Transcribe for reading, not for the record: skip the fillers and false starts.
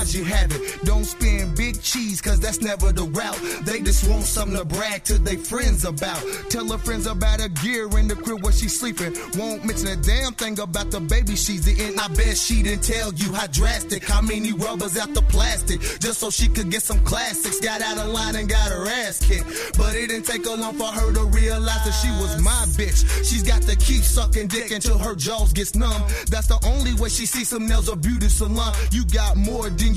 cause you have it. Don't spend big cheese cause that's never the route. They just want something to brag to their friends about. Tell her friends about her gear in the crib where she's sleeping. Won't mention a damn thing about the baby she's eating. I bet she didn't tell you how drastic, how many rubbers out the plastic, just so she could get some classics. Got out of line and got her ass kicked, but it didn't take her long for her to realize that she was my bitch. She's got to keep sucking dick until her jaws gets numb. That's the only way she sees some nails or beauty salon. You got more than